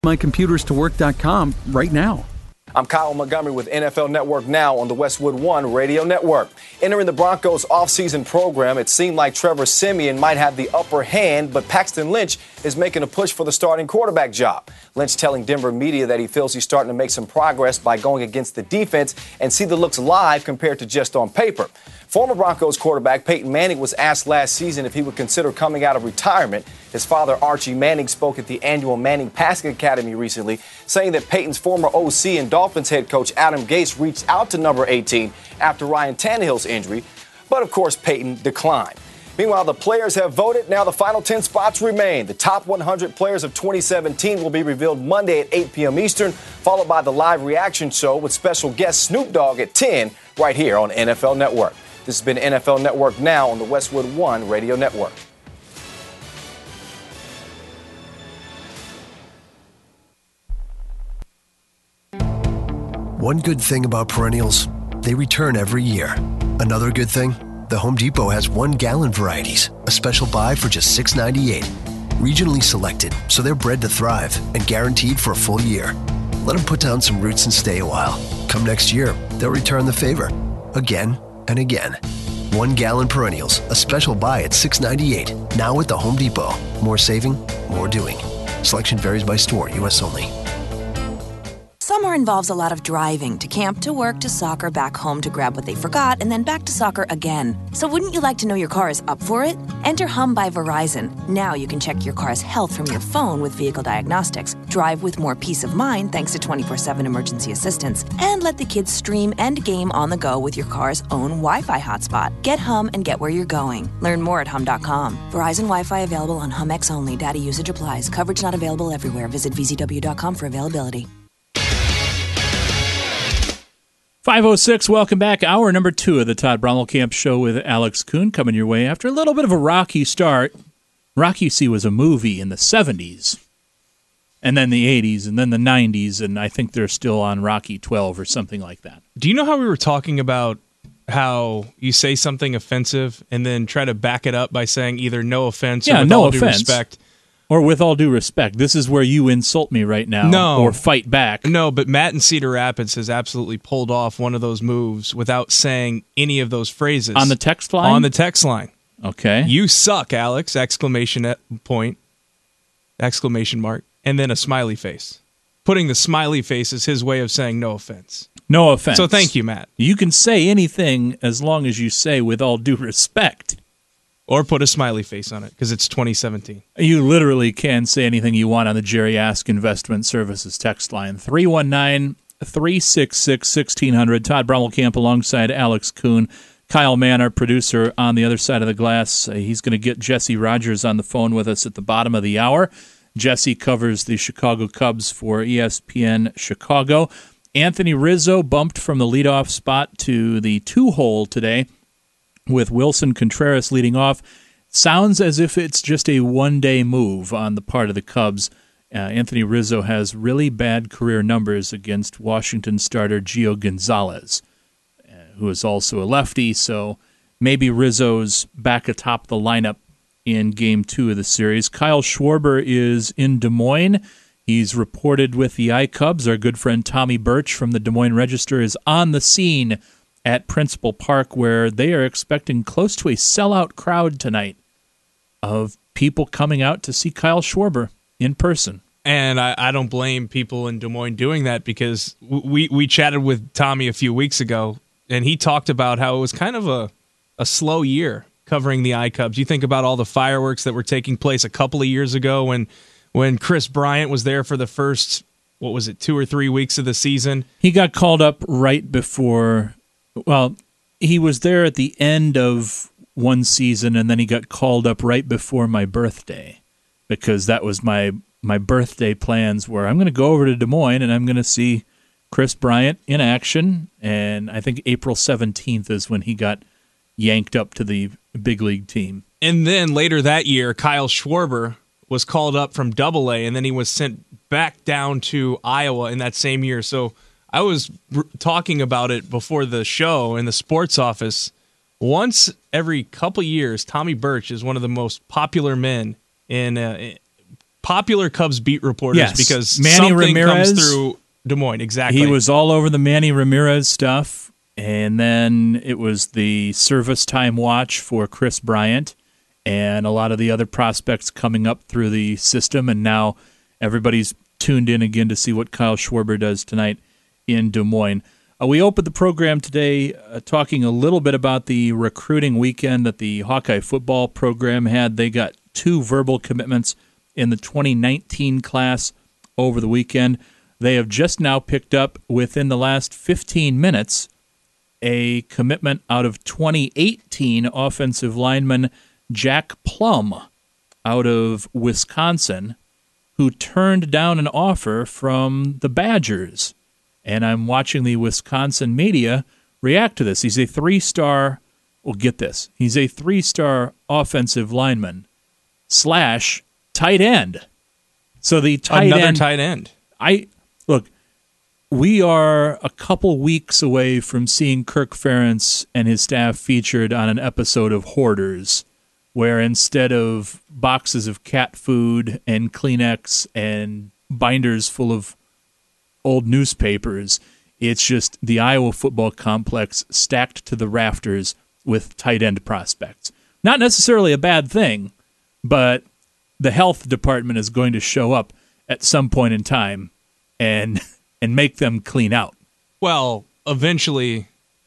MyComputersToWork.com right now. I'm Kyle Montgomery with NFL Network Now on the Westwood One Radio Network. Entering the Broncos' offseason program, it seemed like Trevor Siemian might have the upper hand, but Paxton Lynch is making a push for the starting quarterback job. Lynch telling Denver media that he feels he's starting to make some progress by going against the defense and see the looks live compared to just on paper. Former Broncos quarterback Peyton Manning was asked last season if he would consider coming out of retirement. His father, Archie Manning, spoke at the annual Manning Passing Academy recently, saying that Peyton's former OC and Dolphins head coach Adam Gase reached out to number 18 after Ryan Tannehill's injury, but of course Peyton declined. Meanwhile, the players have voted. Now the final 10 spots remain. The top 100 players of 2017 will be revealed Monday at 8 p.m. Eastern, followed by the live reaction show with special guest Snoop Dogg at 10 right here on NFL Network. This has been NFL Network Now on the Westwood One Radio Network. One good thing about perennials, they return every year. Another good thing, the Home Depot has 1-gallon varieties, a special buy for just $6.98. Regionally selected, so they're bred to thrive and guaranteed for a full year. Let them put down some roots and stay a while. Come next year, they'll return the favor. Again and again. 1-gallon perennials, a special buy at $6.98. Now at the Home Depot. More saving, more doing. Selection varies by store, U.S. only. Summer involves a lot of driving to camp, to work, to soccer, back home to grab what they forgot, and then back to soccer again. So wouldn't you like to know your car is up for it? Enter Hum by Verizon. Now you can check your car's health from your phone with vehicle diagnostics, drive with more peace of mind thanks to 24/7 emergency assistance, and let the kids stream and game on the go with your car's own Wi-Fi hotspot. Get Hum and get where you're going. Learn more at hum.com. Verizon Wi-Fi available on Hum X only. Data usage applies. Coverage not available everywhere. Visit vzw.com for availability. 5:06, welcome back. Hour number 2 of the Todd Brommelkamp Show with Alex Kuhn coming your way after a little bit of a rocky start. Rocky, see, was a movie in the 70s, and then the 80s, and then the 90s, and I think they're still on Rocky 12 or something like that. Do you know how we were talking about how you say something offensive and then try to back it up by saying either no offense or with all due respect? Or with all due respect, this is where you insult me right now or fight back. No, but Matt in Cedar Rapids has absolutely pulled off one of those moves without saying any of those phrases. On the text line? On the text line. Okay. You suck, Alex, exclamation point, exclamation mark, and then a smiley face. Putting the smiley face is his way of saying no offense. No offense. So thank you, Matt. You can say anything as long as you say with all due respect. Or put a smiley face on it, because it's 2017. You literally can say anything you want on the Jerry Ask Investment Services text line. 319-366-1600. Todd Brommelkamp alongside Alex Kuhn. Kyle Mann, our producer, on the other side of the glass. He's going to get Jesse Rogers on the phone with us at the bottom of the hour. Jesse covers the Chicago Cubs for ESPN Chicago. Anthony Rizzo bumped from the leadoff spot to the 2-hole today, with Wilson Contreras leading off. Sounds as if it's just a one-day move on the part of the Cubs. Anthony Rizzo has really bad career numbers against Washington starter Gio Gonzalez, who is also a lefty, so maybe Rizzo's back atop the lineup in Game 2 of the series. Kyle Schwarber is in Des Moines. He's reported with the iCubs. Our good friend Tommy Birch from the Des Moines Register is on the scene at Principal Park, where they are expecting close to a sellout crowd tonight of people coming out to see Kyle Schwarber in person. And I don't blame people in Des Moines doing that, because we chatted with Tommy a few weeks ago, and he talked about how it was kind of a slow year covering the iCubs. You think about all the fireworks that were taking place a couple of years ago when Chris Bryant was there for the first, 2 or 3 weeks of the season. He got called up right before... Well, he was there at the end of one season, and then he got called up right before my birthday, because that was my birthday plans were I'm going to go over to Des Moines and I'm going to see Chris Bryant in action, and I think April 17th is when he got yanked up to the big league team. And then later that year, Kyle Schwarber was called up from Double-A, and then he was sent back down to Iowa in that same year. So I was talking about it before the show in the sports office. Once every couple years, Tommy Birch is one of the most popular men in popular Cubs beat reporters, Yes. because Manny something Ramirez comes through Des Moines. Exactly. He was all over the Manny Ramirez stuff, and then it was the service time watch for Chris Bryant and a lot of the other prospects coming up through the system, and now everybody's tuned in again to see what Kyle Schwarber does tonight in Des Moines. We opened the program today talking a little bit about the recruiting weekend that the Hawkeye football program had. They got 2 verbal commitments in the 2019 class over the weekend. They have just now picked up, within the last 15 minutes, a commitment out of 2018 offensive lineman Jack Plum out of Wisconsin, who turned down an offer from the Badgers. And I'm watching the Wisconsin media react to this. He's a 3-star, well, get this, he's a 3-star offensive lineman / tight end. So the Another tight end. Look, we are a couple weeks away from seeing Kirk Ferentz and his staff featured on an episode of Hoarders, where instead of boxes of cat food and Kleenex and binders full of old newspapers, it's just the Iowa football complex stacked to the rafters with tight end prospects. Not necessarily a bad thing, but the health department is going to show up at some point in time and make them clean out. Well, eventually,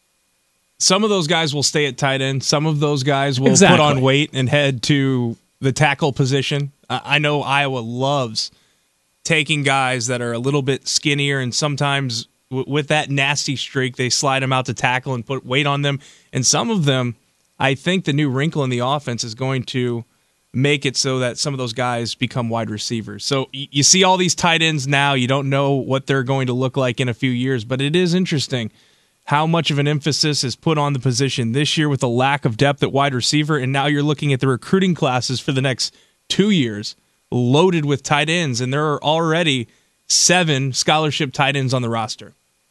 some of those guys will stay at tight end. Some of those guys will put on weight and head to the tackle position. I know Iowa loves taking guys that are a little bit skinnier, and sometimes with that nasty streak, they slide them out to tackle and put weight on them. And some of them, I think the new wrinkle in the offense is going to make it so that some of those guys become wide receivers. So you see all these tight ends now. You don't know what they're going to look like in a few years, but it is interesting how much of an emphasis is put on the position this year with the lack of depth at wide receiver, and now you're looking at the recruiting classes for the next 2 years loaded with tight ends, and there are already 7 scholarship tight ends on the roster.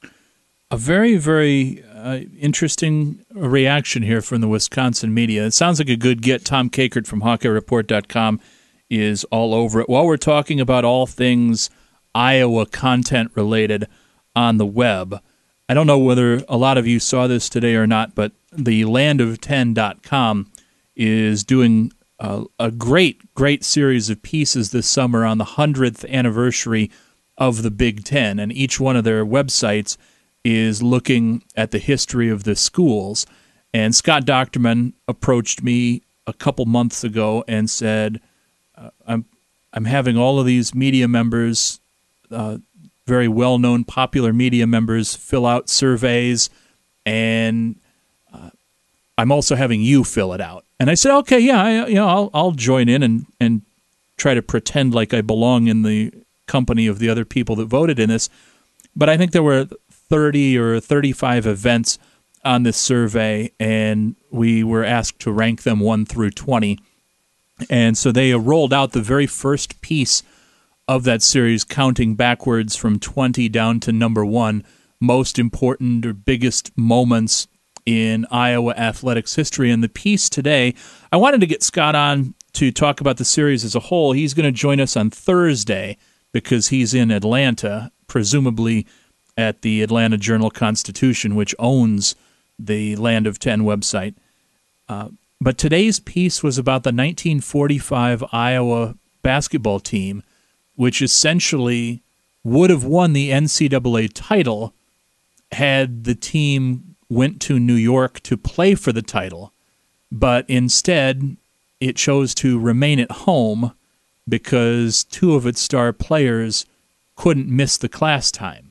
A very, very interesting reaction here from the Wisconsin media. It sounds like a good get. Tom Kakert from HawkeyeReport.com is all over it. While we're talking about all things Iowa content related on the web, I don't know whether a lot of you saw this today or not, but the landof10.com is doing a great series of pieces this summer on the 100th anniversary of the Big Ten, and each one of their websites is looking at the history of the schools. And Scott Docterman approached me a couple months ago and said, I'm having all of these media members, very well-known popular media members, fill out surveys, and I'm also having you fill it out. And I said, okay, yeah, I'll join in and try to pretend like I belong in the company of the other people that voted in this. But I think there were 30 or 35 events on this survey, and we were asked to rank them 1 through 20. And so they rolled out the very first piece of that series, counting backwards from 20 down to number 1, most important or biggest moments in Iowa athletics history. And the piece today, I wanted to get Scott on to talk about the series as a whole. He's going to join us on Thursday because he's in Atlanta, presumably at the Atlanta Journal-Constitution, which owns the Land of 10 website. But today's piece was about the 1945 Iowa basketball team, which essentially would have won the NCAA title had the team went to New York to play for the title, but instead it chose to remain at home because 2 of its star players couldn't miss the class time.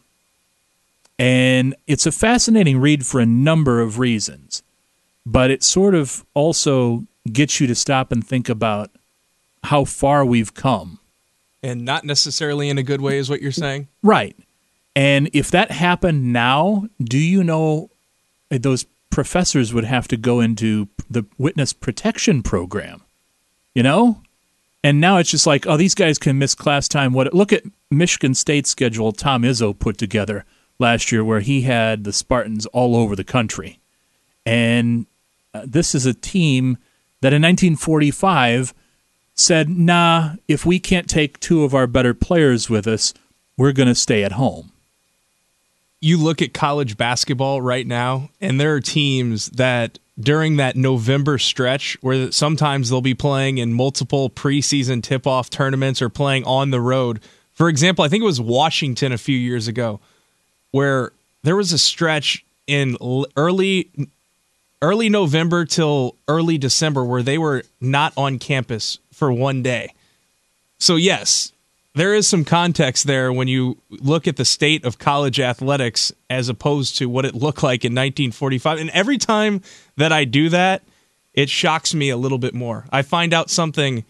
And it's a fascinating read for a number of reasons, but it sort of also gets you to stop and think about how far we've come. And not necessarily in a good way is what you're saying? Right. And if that happened now, do you know those professors would have to go into the witness protection program, you know? And now it's just like, oh, these guys can miss class time. Look at Michigan State's schedule Tom Izzo put together last year, where he had the Spartans all over the country. And this is a team that in 1945 said, nah, if we can't take two of our better players with us, we're going to stay at home. You look at college basketball right now, and there are teams that during that November stretch where sometimes they'll be playing in multiple preseason tip-off tournaments or playing on the road. For example, I think it was Washington a few years ago where there was a stretch in early November till early December where they were not on campus for one day. So yes, there is some context there when you look at the state of college athletics as opposed to what it looked like in 1945. And every time that I do that, it shocks me a little bit more. I find out something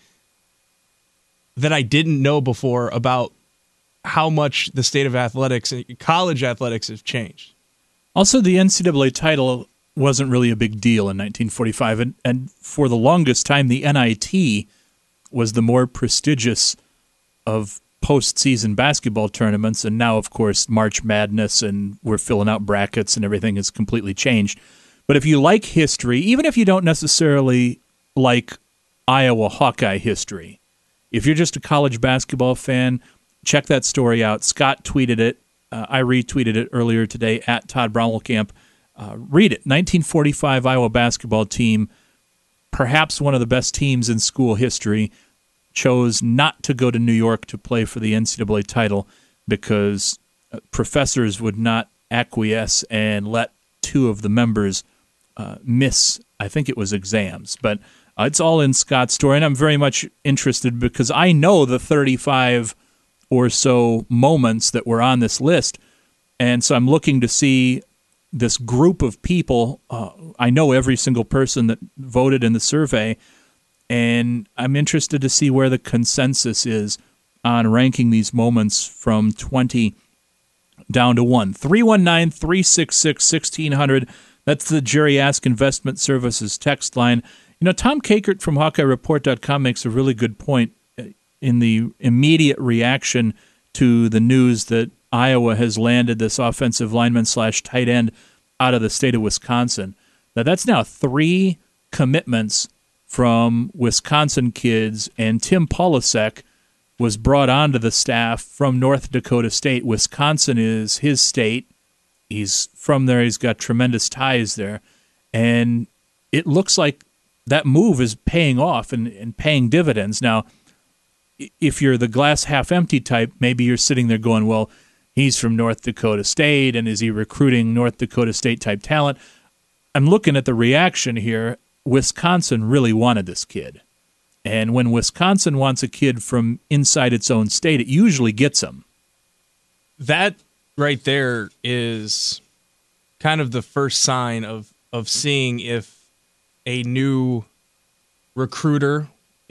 that I didn't know before about how much the state of athletics, college athletics, has changed. Also, the NCAA title wasn't really a big deal in 1945, and for the longest time, the NIT was the more prestigious of postseason basketball tournaments, and now, of course, March Madness, and we're filling out brackets, and everything has completely changed. But if you like history, even if you don't necessarily like Iowa Hawkeye history, if you're just a college basketball fan, check that story out. Scott tweeted it. I retweeted it earlier today at Todd Brommelkamp. Read it. 1945 Iowa basketball team, perhaps one of the best teams in school history, chose not to go to New York to play for the NCAA title because professors would not acquiesce and let two of the members miss, I think it was exams. But it's all in Scott's story, and I'm very much interested because I know the 35 or so moments that were on this list, and so I'm looking to see this group of people. I know every single person that voted in the survey, and I'm interested to see where the consensus is on ranking these moments from 20 down to 1. 319-366-1600. That's the Jerry Ask Investment Services text line. You know, Tom Kakert from HawkeyeReport.com makes a really good point in the immediate reaction to the news that Iowa has landed this offensive lineman / tight end out of the state of Wisconsin. Now, that's now 3 commitments from Wisconsin kids, and Tim Polasek was brought onto the staff from North Dakota State. Wisconsin is his state. He's from there. He's got tremendous ties there. And it looks like that move is paying off and paying dividends. Now, if you're the glass half empty type, maybe you're sitting there going, well, he's from North Dakota State, and is he recruiting North Dakota State type talent? I'm looking at the reaction here. Wisconsin really wanted this kid. And when Wisconsin wants a kid from inside its own state, it usually gets him. That right there is kind of the first sign of seeing if a new recruiter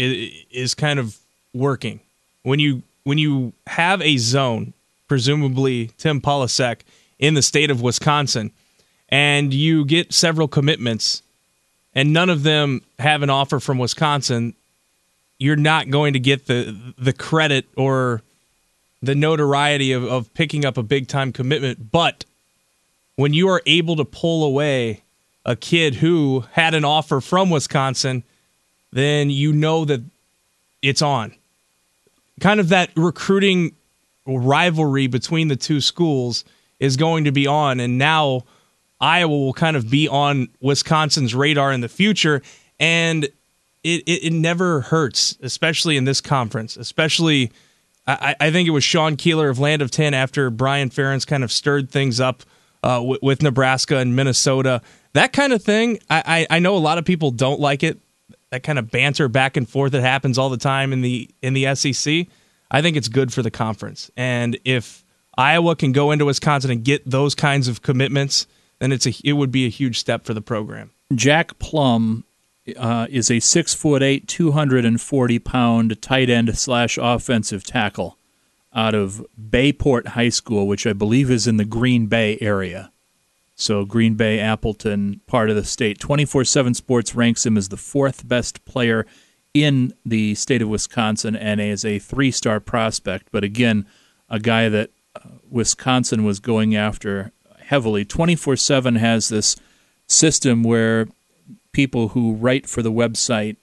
is kind of working. When you have a zone, presumably Tim Polasek, in the state of Wisconsin, and you get several commitments, and none of them have an offer from Wisconsin, you're not going to get the credit or the notoriety of picking up a big-time commitment. But when you are able to pull away a kid who had an offer from Wisconsin, then you know that it's on. Kind of that recruiting rivalry between the two schools is going to be on, and now Iowa will kind of be on Wisconsin's radar in the future, and it never hurts, especially in this conference. Especially, I think it was Sean Keeler of Land of 10 after Brian Ferentz kind of stirred things up with Nebraska and Minnesota. That kind of thing, I know a lot of people don't like it. That kind of banter back and forth that happens all the time in the SEC. I think it's good for the conference. And if Iowa can go into Wisconsin and get those kinds of commitments, then it would be a huge step for the program. Jack Plum is a 6'8", 240-pound tight end / offensive tackle out of Bayport High School, which I believe is in the Green Bay area. So Green Bay, Appleton, part of the state. 24/7 Sports ranks him as the 4th best player in the state of Wisconsin and as a 3-star prospect. But again, a guy that Wisconsin was going after heavily. 24/7 has this system where people who write for the website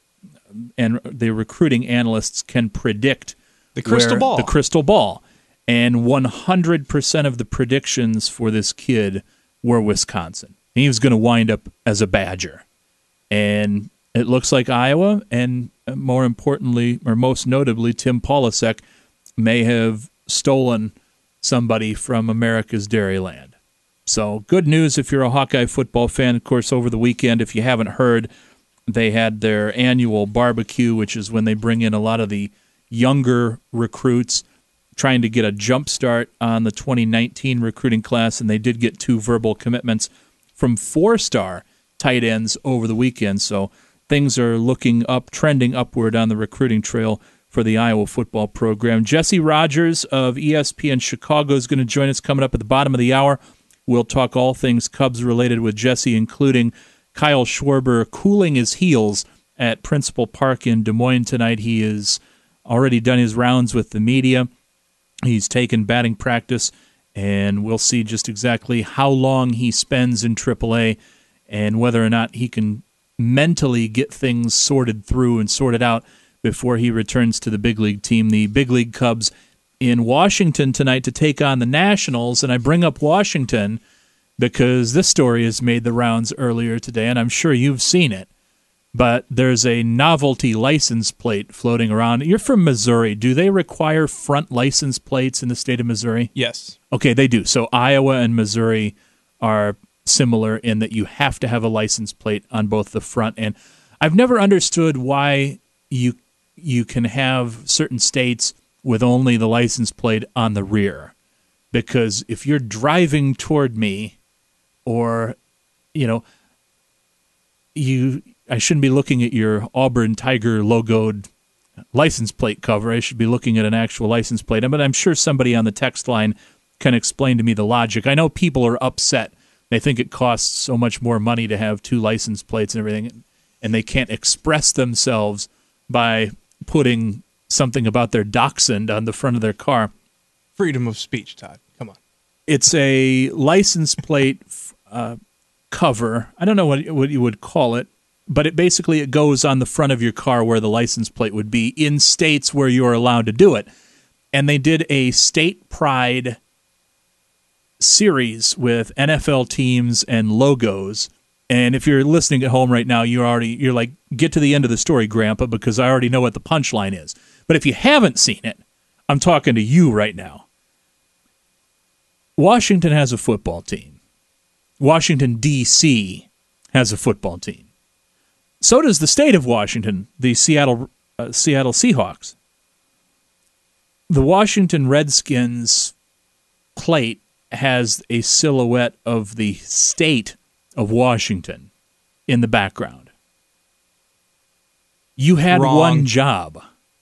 and the recruiting analysts can predict the crystal ball. The crystal ball. And 100% of the predictions for this kid were Wisconsin. He was going to wind up as a Badger. And it looks like Iowa, and more importantly, or most notably, Tim Polasek may have stolen somebody from America's Dairyland. So good news if you're a Hawkeye football fan. Of course, over the weekend, if you haven't heard, they had their annual barbecue, which is when they bring in a lot of the younger recruits, trying to get a jump start on the 2019 recruiting class, and they did get 2 verbal commitments from 4-star tight ends over the weekend. So things are looking up, trending upward on the recruiting trail for the Iowa football program. Jesse Rogers of ESPN Chicago is going to join us coming up at the bottom of the hour. We'll talk all things Cubs related with Jesse, including Kyle Schwarber cooling his heels at Principal Park in Des Moines tonight. He has already done his rounds with the media. He's taken batting practice, and we'll see just exactly how long he spends in AAA and whether or not he can mentally get things sorted through and sorted out before he returns to the big league team. The big league Cubs in Washington tonight to take on the Nationals, and I bring up Washington because this story has made the rounds earlier today, and I'm sure you've seen it. But there's a novelty license plate floating around. You're from Missouri. Do they require front license plates in the state of Missouri? Yes. Okay, they do. So Iowa and Missouri are similar in that you have to have a license plate on both the front and I've never understood why you can have certain states with only the license plate on the rear. Because if you're driving toward me, or, I shouldn't be looking at your Auburn Tiger logoed license plate cover. I should be looking at an actual license plate. But I'm sure somebody on the text line can explain to me the logic. I know people are upset. They think it costs so much more money to have 2 license plates and everything, and they can't express themselves by putting something about their dachshund on the front of their car. Freedom of speech, Todd. Come on. It's a license plate cover. I don't know what you would call it, but it goes on the front of your car where the license plate would be in states where you're allowed to do it. And they did a state pride series with NFL teams and logos. And if you're listening at home right now, you're like, get to the end of the story, Grandpa, because I already know what the punchline is. But if you haven't seen it, I'm talking to you right now. Washington has a football team. Washington, D.C. has a football team. So does the state of Washington, the Seattle Seahawks. The Washington Redskins plate has a silhouette of the state of Washington in the background. You had Wrong. one job.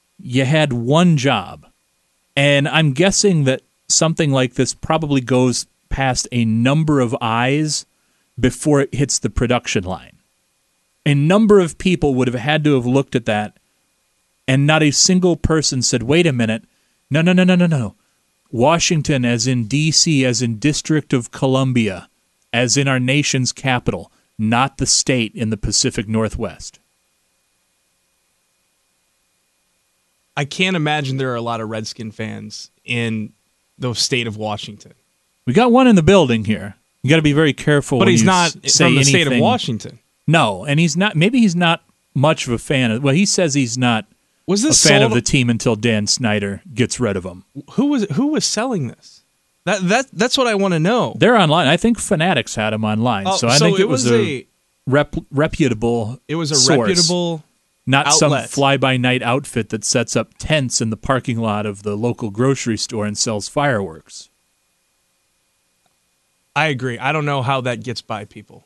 And I'm guessing that something like this probably goes past a number of eyes before it hits the production line. A number of people would have had to have looked at that, and not a single person said, wait a minute, no. Washington, as in D.C., as in District of Columbia, as in our nation's capital, not the state in the Pacific Northwest. I can't imagine there are a lot of Redskin fans in the state of Washington. We got one in the building here. You got to be very careful. But when he's you not say from the anything. state of Washington. No, and he's not. Maybe he's not much of a fan of. Well, he says he's not Was this a fan of sold- the team until Dan Snyder gets rid of him. Who was selling this? That's what I want to know. They're online. I think Fanatics had him online, so I think it was a reputable. It was a source, reputable, not outlet. some fly-by-night outfit that sets up tents in the parking lot of the local grocery store and sells fireworks. I agree. I don't know how that gets by people.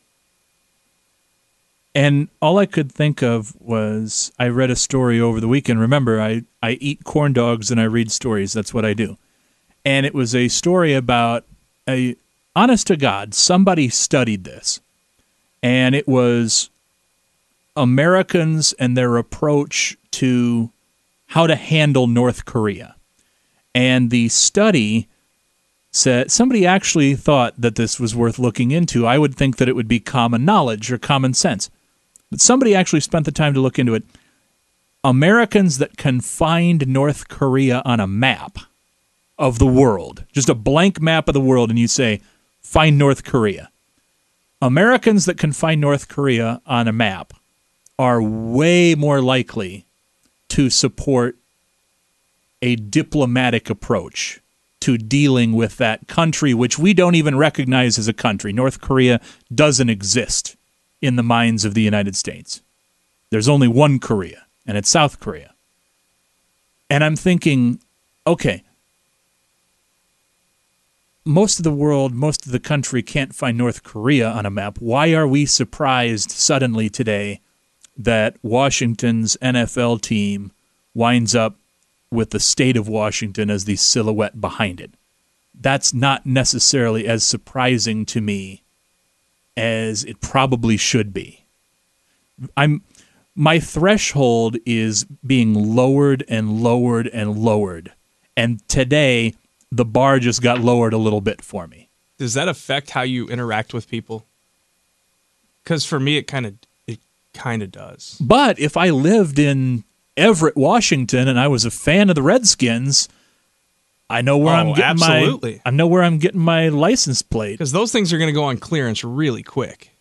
And all I could think of was I read a story over the weekend. Remember, I eat corn dogs and I read stories. That's what I do. And it was a story about honest to God, somebody studied this. And it was Americans and their approach to how to handle North Korea. And the study said somebody actually thought that this was worth looking into. I would think that it would be common knowledge or common sense. But somebody actually spent the time to look into it. Americans that can find North Korea on a map of the world, just a blank map of the world, and you say, find North Korea. Americans that can find North Korea on a map are way more likely to support a diplomatic approach to dealing with that country, which we don't even recognize as a country. North Korea doesn't exist in the minds of the United States. There's only one Korea, and it's South Korea. And I'm thinking, okay, most of the world, most of the country can't find North Korea on a map. Why are we surprised suddenly today that Washington's NFL team winds up with the state of Washington as the silhouette behind it? That's not necessarily as surprising to me as it probably should be. My threshold is being lowered and lowered and lowered. And today, the bar just got lowered a little bit for me. Does that affect how you interact with people? Because for me, it kind of does. But if I lived in Everett, Washington, and I was a fan of the Redskins, I know where I'm getting I know where I'm getting my license plate. Because those things are going to go on clearance really quick.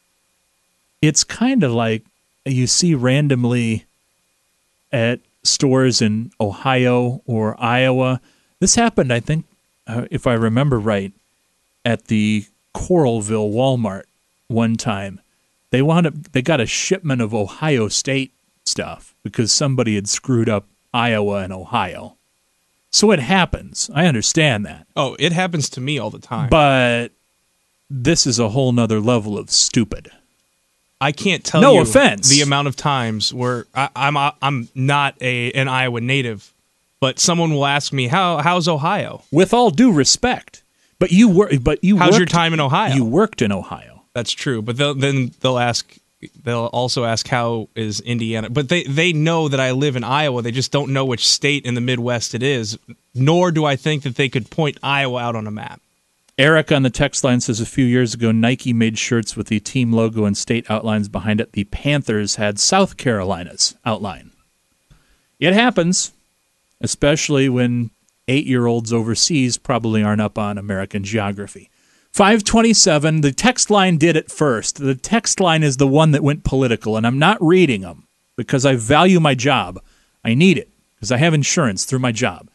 It's kind of like you see randomly at stores in Ohio or Iowa. This happened, I think, if I remember right, at the Coralville Walmart one time. They got a shipment of Ohio State stuff because somebody had screwed up Iowa and Ohio. So it happens. I understand that. Oh, it happens to me all the time. But this is a whole nother level of stupid. I can't tell you the amount of times where I'm not an Iowa native, but someone will ask me, how's Ohio? With all due respect, how's your time in Ohio? You worked in Ohio. That's true, but they'll also ask how is Indiana. But they know that I live in Iowa. They just don't know which state in the Midwest it is. Nor do I think that they could point Iowa out on a map. Eric on the text line says a few years ago, Nike made shirts with the team logo and state outlines behind it. The Panthers had South Carolina's outline. It happens, especially when 8-year-olds overseas probably aren't up on American geography. 527, the text line did it first. The text line is the one that went political, and I'm not reading them because I value my job. I need it because I have insurance through my job.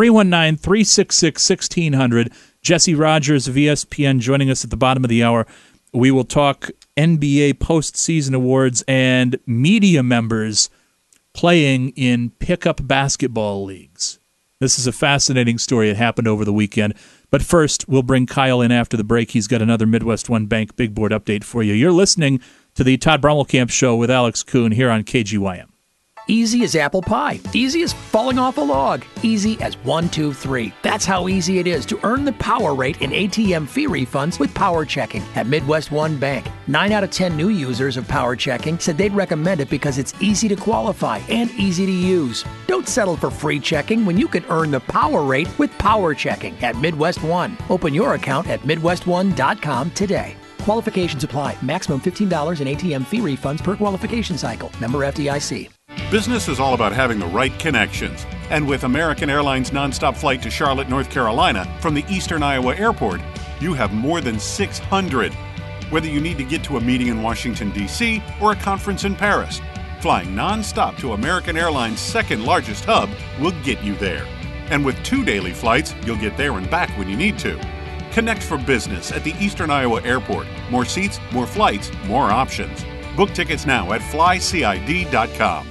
319-366-1600. Jesse Rogers of ESPN joining us at the bottom of the hour. We will talk NBA postseason awards and media members playing in pickup basketball leagues. This is a fascinating story. It happened over the weekend. But first, we'll bring Kyle in after the break. He's got another Midwest One Bank Big Board update for you. You're listening to the Todd Brommelkamp Show with Alex Kuhn here on KGYM. Easy as apple pie. Easy as falling off a log. Easy as 1, 2, 3. That's how easy it is to earn the power rate in ATM fee refunds with Power Checking at Midwest One Bank. 9 out of 10 new users of Power Checking said they'd recommend it because it's easy to qualify and easy to use. Don't settle for free checking when you can earn the power rate with Power Checking at Midwest One. Open your account at MidwestOne.com today. Qualifications apply. Maximum $15 in ATM fee refunds per qualification cycle. Member FDIC. Business is all about having the right connections. And with American Airlines nonstop flight to Charlotte, North Carolina from the Eastern Iowa Airport, you have more than 600. Whether you need to get to a meeting in Washington, D.C. or a conference in Paris, flying nonstop to American Airlines' second largest hub will get you there. And with 2 daily flights, you'll get there and back when you need to. Connect for business at the Eastern Iowa Airport. More seats, more flights, more options. Book tickets now at flycid.com.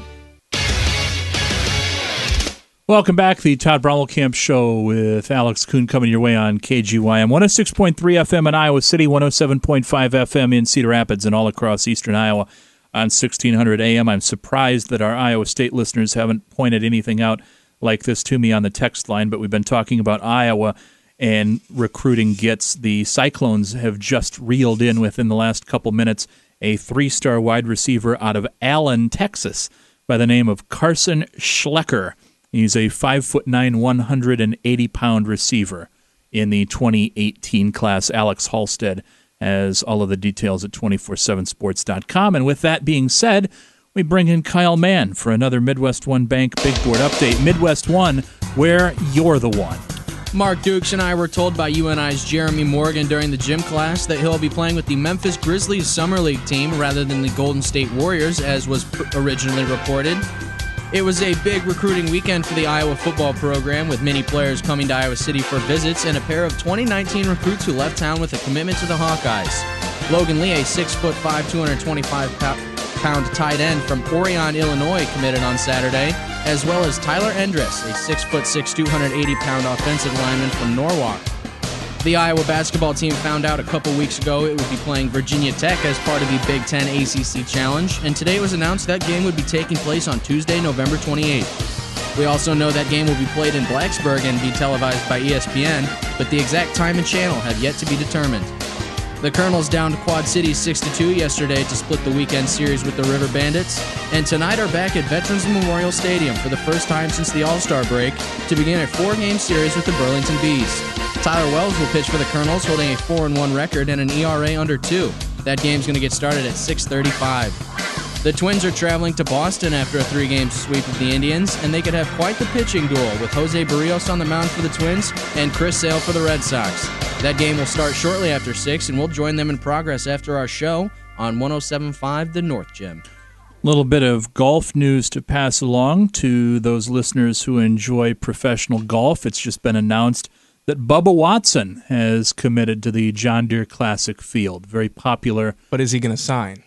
Welcome back. The Todd Brommelkamp Show with Alex Kuhn coming your way on KGYM. 106.3 FM in Iowa City, 107.5 FM in Cedar Rapids, and all across eastern Iowa on 1600 AM. I'm surprised that our Iowa State listeners haven't pointed anything out like this to me on the text line, but we've been talking about Iowa and recruiting gets. The Cyclones have just reeled in within the last couple minutes a 3-star wide receiver out of Allen, Texas, by the name of Carson Schlecker. He's a 5'9", 180-pound receiver in the 2018 class. Alex Halstead has all of the details at 247sports.com. And with that being said, We bring in Kyle Mann for another Midwest One Bank Big Board update. Midwest One, where you're the one. Mark Dukes and I were told by UNI's Jeremy Morgan during the gym class that he'll be playing with the Memphis Grizzlies Summer League team rather than the Golden State Warriors, as was originally reported. It was a big recruiting weekend for the Iowa football program, with many players coming to Iowa City for visits and a pair of 2019 recruits who left town with a commitment to the Hawkeyes. Logan Lee, a 6'5", 225-pound tight end from Orion, Illinois, committed on Saturday, as well as Tyler Endress, a 6'6", 280-pound offensive lineman from Norwalk. The Iowa basketball team found out a couple weeks ago it would be playing Virginia Tech as part of the Big Ten ACC Challenge, and today it was announced that game would be taking place on Tuesday, November 28th. We also know that game will be played in Blacksburg and be televised by ESPN, but the exact time and channel have yet to be determined. The Colonels downed Quad Cities 6-2 yesterday to split the weekend series with the River Bandits, and tonight are back at Veterans Memorial Stadium for the first time since the All-Star break to begin a 4-game series with the Burlington Bees. Tyler Wells will pitch for the Colonels, holding a 4-1 record and an ERA under 2. That game's going to get started at 6:35. The Twins are traveling to Boston after a 3-game sweep of the Indians, and they could have quite the pitching duel with Jose Barrios on the mound for the Twins and Chris Sale for the Red Sox. That game will start shortly after 6, and we'll join them in progress after our show on 107.5 The North Gym. A little bit of golf news to pass along to those listeners who enjoy professional golf. It's just been announced that Bubba Watson has committed to the John Deere Classic field. Very popular. But is he going to sign?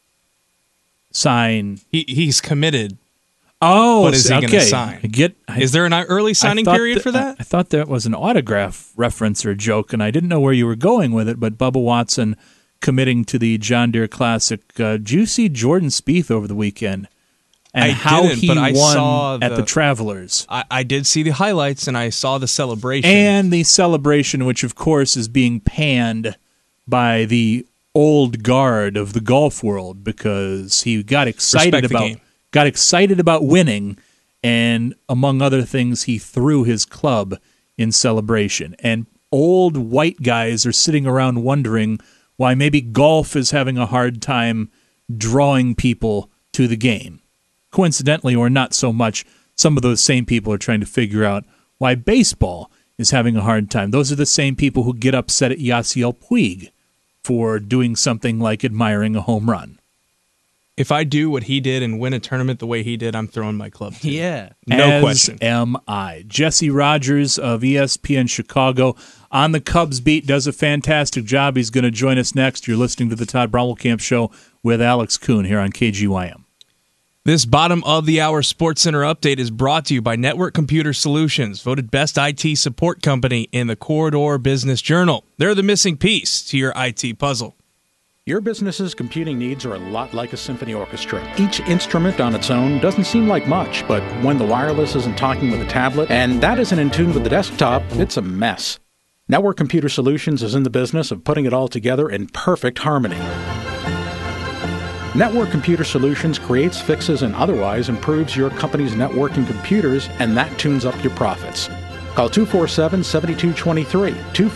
He's committed. Oh, but is he going to sign? Is there an early signing period for that? I thought that was an autograph reference or joke, and I didn't know where you were going with it, but Bubba Watson committing to the John Deere Classic. Did you see Jordan Spieth over the weekend? And how he won at the Travelers. I did see the highlights, and I saw the celebration. And the celebration, which, of course, is being panned by the old guard of the golf world because he got excited about winning, and among other things, he threw his club in celebration. And old white guys are sitting around wondering why maybe golf is having a hard time drawing people to the game. Coincidentally, or not so much, some of those same people are trying to figure out why baseball is having a hard time. Those are the same people who get upset at Yasiel Puig for doing something like admiring a home run. If I do what he did and win a tournament the way he did, I'm throwing my club too. Yeah. No question. Am I. Jesse Rogers of ESPN Chicago on the Cubs beat does a fantastic job. He's going to join us next. You're listening to the Todd Brommelkamp Show with Alex Kuhn here on KGYM. This bottom of the hour Sports Center update is brought to you by Network Computer Solutions, voted best IT support company in the Corridor Business Journal. They're the missing piece to your IT puzzle. Your business's computing needs are a lot like a symphony orchestra. Each instrument on its own doesn't seem like much, but when the wireless isn't talking with a tablet, and that isn't in tune with the desktop, it's a mess. Network Computer Solutions is in the business of putting it all together in perfect harmony. Network Computer Solutions creates, fixes, and otherwise improves your company's networking computers, and that tunes up your profits. Call 247-7223,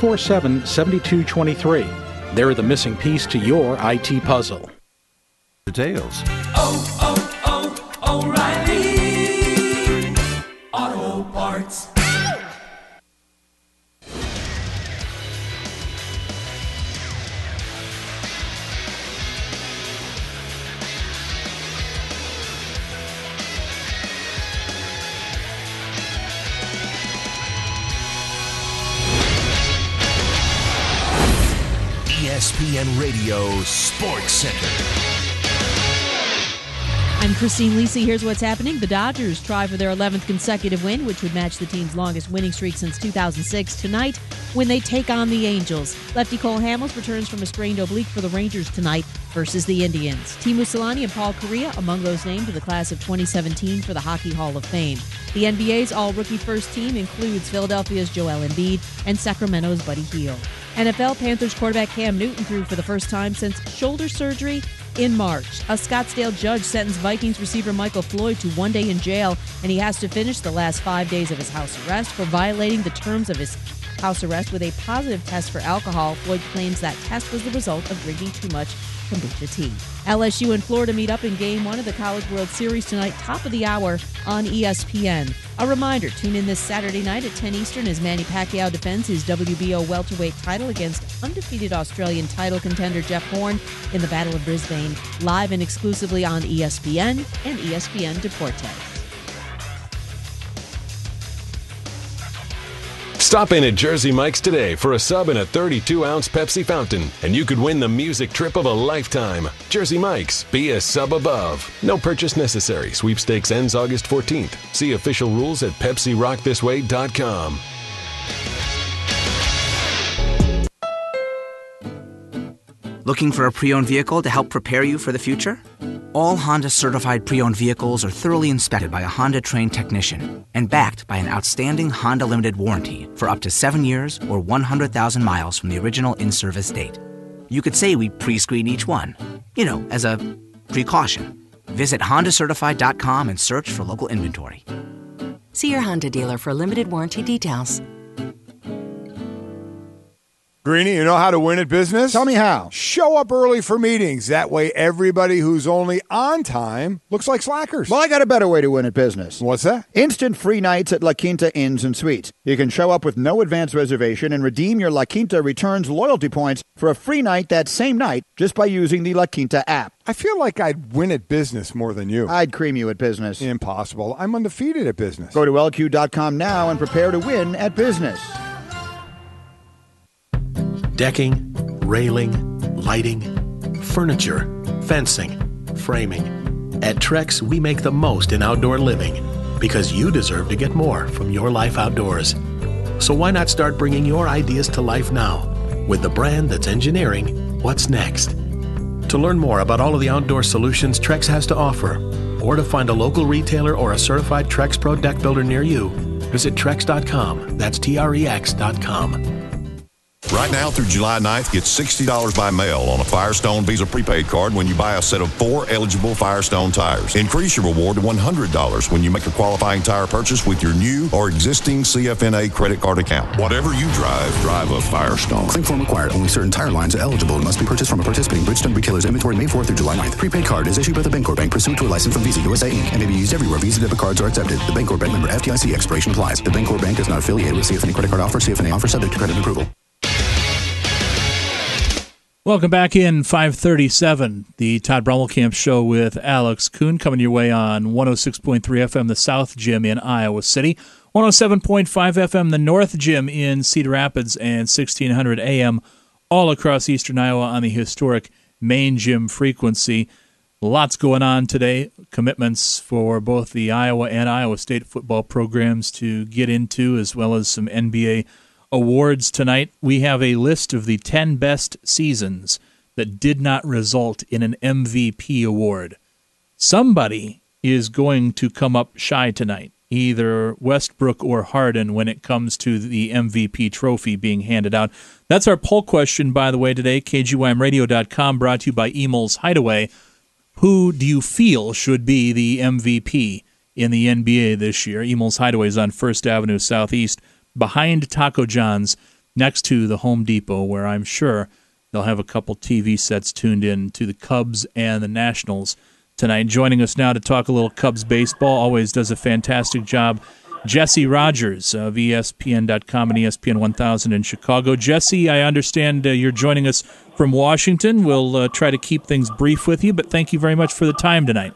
247-7223. They're the missing piece to your IT puzzle. Details. O'Reilly Auto Parts. ESPN Radio Sports Center. I'm Christine Lisi. Here's what's happening. The Dodgers try for their 11th consecutive win, which would match the team's longest winning streak since 2006 tonight when they take on the Angels. Lefty Cole Hamels returns from a strained oblique for the Rangers tonight versus the Indians. Teemu Selanne and Paul Correa among those named to the class of 2017 for the Hockey Hall of Fame. The NBA's all-rookie first team includes Philadelphia's Joel Embiid and Sacramento's Buddy Hield. NFL Panthers quarterback Cam Newton threw for the first time since shoulder surgery in March. A Scottsdale judge sentenced Vikings receiver Michael Floyd to 1 day in jail, and he has to finish the last 5 days of his house arrest for violating the terms of his house arrest with a positive test for alcohol. Floyd claims that test was the result of drinking too much kombucha tea. LSU and Florida meet up in Game 1 of the College World Series tonight, top of the hour on ESPN. A reminder, tune in this Saturday night at 10 Eastern as Manny Pacquiao defends his WBO welterweight title against undefeated Australian title contender Jeff Horn in the Battle of Brisbane, live and exclusively on ESPN and ESPN Deportes. Stop in at Jersey Mike's today for a sub and a 32-ounce Pepsi fountain, and you could win the music trip of a lifetime. Jersey Mike's, be a sub above. No purchase necessary. Sweepstakes ends August 14th. See official rules at PepsiRockThisWay.com. Looking for a pre-owned vehicle to help prepare you for the future? All Honda-certified pre-owned vehicles are thoroughly inspected by a Honda-trained technician and backed by an outstanding Honda Limited warranty for up to 7 years or 100,000 miles from the original in-service date. You could say we pre-screen each one, as a precaution. Visit HondaCertified.com and search for local inventory. See your Honda dealer for limited warranty details. Greeny, you know how to win at business? Tell me how. Show up early for meetings. That way everybody who's only on time looks like slackers. Well, I got a better way to win at business. What's that? Instant free nights at La Quinta Inns and Suites. You can show up with no advance reservation and redeem your La Quinta Returns loyalty points for a free night that same night just by using the La Quinta app. I feel like I'd win at business more than you. I'd cream you at business. Impossible. I'm undefeated at business. Go to LQ.com now and prepare to win at business. Decking, railing, lighting, furniture, fencing, framing. At Trex, we make the most in outdoor living because you deserve to get more from your life outdoors. So why not start bringing your ideas to life now with the brand that's engineering what's next? To learn more about all of the outdoor solutions Trex has to offer, or to find a local retailer or a certified Trex Pro deck builder near you, visit Trex.com. That's Trex.com. Right now through July 9th, get $60 by mail on a Firestone Visa prepaid card when you buy a set of 4 eligible Firestone tires. Increase your reward to $100 when you make a qualifying tire purchase with your new or existing CFNA credit card account. Whatever you drive a Firestone. Claim form required. Only certain tire lines are eligible and must be purchased from a participating Bridgestone retailer's inventory May 4th through July 9th. Prepaid card is issued by the Bancorp Bank pursuant to a license from Visa USA Inc. and may be used everywhere Visa debit cards are accepted. The Bancorp Bank member FDIC expiration applies. The Bancorp Bank is not affiliated with CFNA credit card offer. CFNA offer subject to credit approval. Welcome back in 537, the Todd Brummelkamp Show with Alex Kuhn, coming your way on 106.3 FM, the South Gym in Iowa City, 107.5 FM, the North Gym in Cedar Rapids, and 1600 AM all across eastern Iowa on the historic main gym frequency. Lots going on today, commitments for both the Iowa and Iowa State football programs to get into, as well as some NBA awards tonight. We have a list of the 10 best seasons that did not result in an MVP award. Somebody is going to come up shy tonight, either Westbrook or Harden, when it comes to the MVP trophy being handed out. That's our poll question, by the way, today. KGYMradio.com, brought to you by Emil's Hideaway. Who do you feel should be the MVP in the NBA this year? Emil's Hideaway is on First Avenue Southeast, behind Taco John's, next to the Home Depot, where I'm sure they'll have a couple TV sets tuned in to the Cubs and the Nationals tonight. Joining us now to talk a little Cubs baseball, always does a fantastic job, Jesse Rogers of ESPN.com and ESPN 1000 in Chicago. Jesse, I understand you're joining us from Washington. We'll try to keep things brief with you, but thank you very much for the time tonight.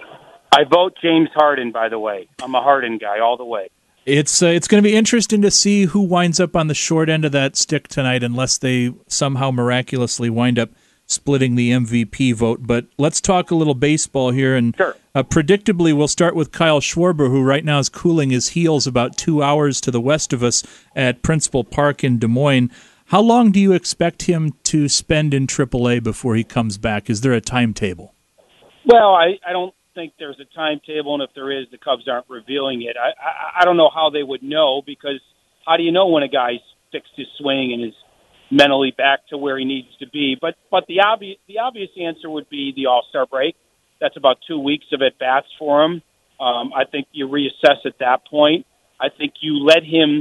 I vote James Harden, by the way. I'm a Harden guy all the way. It's going to be interesting to see who winds up on the short end of that stick tonight, unless they somehow miraculously wind up splitting the MVP vote. But let's talk a little baseball here. And sure. Predictably, we'll start with Kyle Schwarber, who right now is cooling his heels about 2 hours to the west of us at Principal Park in Des Moines. How long do you expect him to spend in AAA before he comes back? Is there a timetable? Well, I don't think there's a timetable, and if there is, the Cubs aren't revealing it. I don't know how they would know, because how do you know when a guy's fixed his swing and is mentally back to where he needs to be? But the obvious answer would be the All-Star break. That's about 2 weeks of at-bats for him. I think you reassess at that point. I think you let him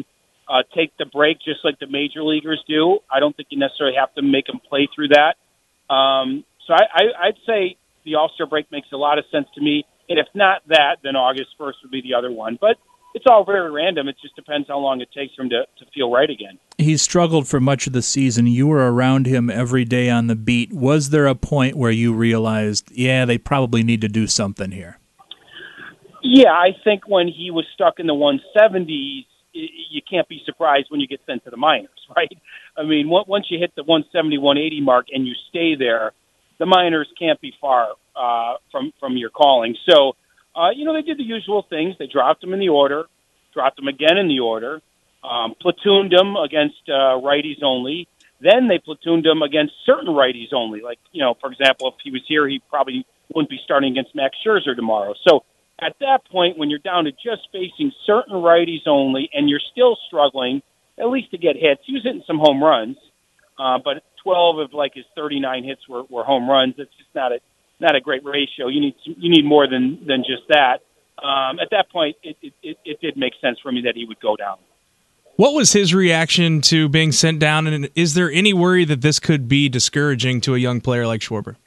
take the break just like the major leaguers do. I don't think you necessarily have to make them play through that. So I'd say the All-Star break makes a lot of sense to me. And if not that, then August 1st would be the other one. But it's all very random. It just depends how long it takes for him to feel right again. He's struggled for much of the season. You were around him every day on the beat. Was there a point where you realized, they probably need to do something here? Yeah, I think when he was stuck in the 170s, you can't be surprised when you get sent to the minors, right? I mean, once you hit the 170, 180 mark and you stay there, the minors can't be far from your calling. So, they did the usual things. They dropped him in the order, dropped him again in the order, platooned him against righties only. Then they platooned him against certain righties only. Like, for example, if he was here, he probably wouldn't be starting against Max Scherzer tomorrow. So at that point, when you're down to just facing certain righties only and you're still struggling, at least to get hits, he was hitting some home runs, but 12 of his 39 hits were home runs. It's just not a great ratio. You need more than just that. At that point, it did make sense for me that he would go down. What was his reaction to being sent down, and is there any worry that this could be discouraging to a young player like Schwarber?